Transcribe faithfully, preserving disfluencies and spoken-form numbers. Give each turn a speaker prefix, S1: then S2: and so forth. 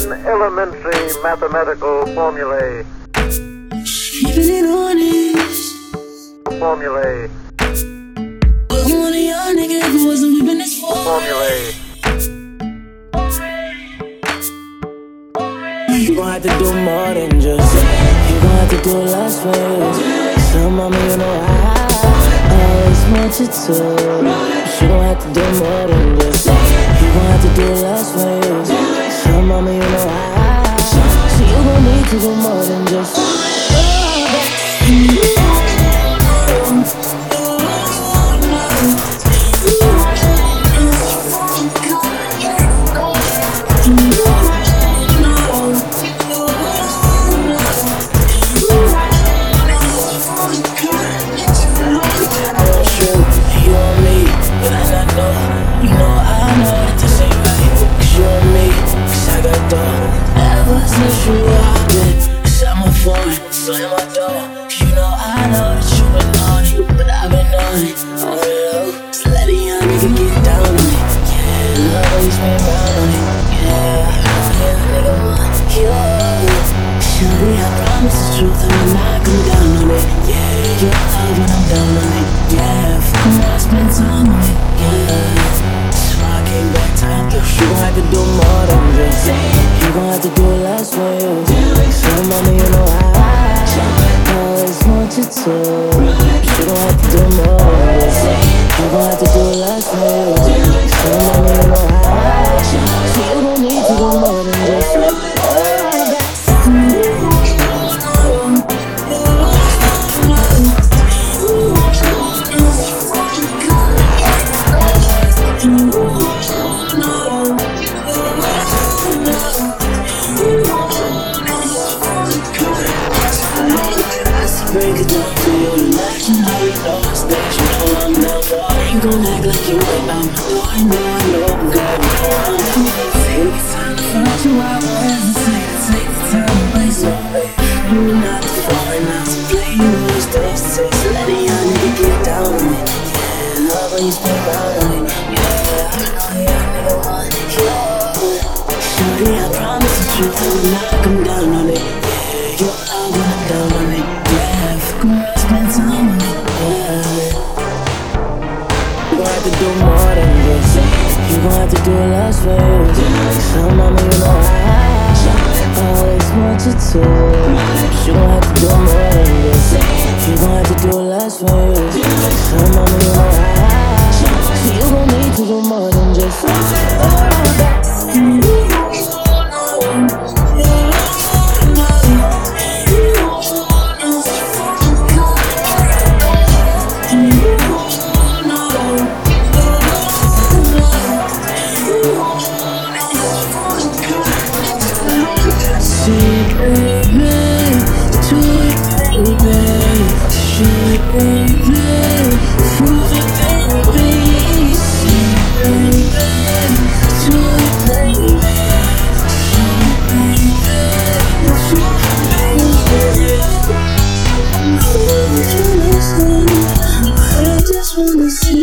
S1: in elementary mathematical formulae.
S2: Even in honest
S1: Formulae.
S2: I'm one of y'all niggas who wasn't whipping this for
S1: Formulae.
S2: You gon' have to do more than just You gon' have to do less for you. So mama, you know I always want you to. You gon' have to do more than just You gon' have to do less for you. So mama, you know I So you gon' need to do more than just since you walked in, set my phone, slam my door. You know I know that you been on it, but I've been on it, on the low. Just let a young nigga get down on it, yeah. Love always been round on it, yeah. Yeah, nigga want you. Shawty, I promise the truth, I will not come down on it, yeah. You're love when I'm down on it, yeah. Fuck around, spend time on it, yeah. So I came back time, you gon' have to do more than just You gon' have to do less for you. So mama, you know I always want you to. You gon' have to do more than just You gon' have to do less for you. So mama, you know I So you gon' need to do more than just break it down for you tonight. You know you know it's that you know I'm down for. You gon' act like you ain't by my door. You know I know, girl, you know I'm down. Take the time to find you out. Hesitate to take the time to play so babe. You're not the foreign, not to play. You know it's the six. Let a young nigga get down on it. Yeah, love when you spin round on it. Yeah, I know a young nigga want it. Yeah, shawty, I promise the truth, I will not come down on it. Yeah, you're out when I'm down on it. Spend time on it, yeah. You gon' have to do more than this. You gon' have to do less for you. So mama, you know I always want you to. You gon' have to do more than this. You gon' have to do less for you. So mama, you know I So you gon' need to do more than just I just wanna see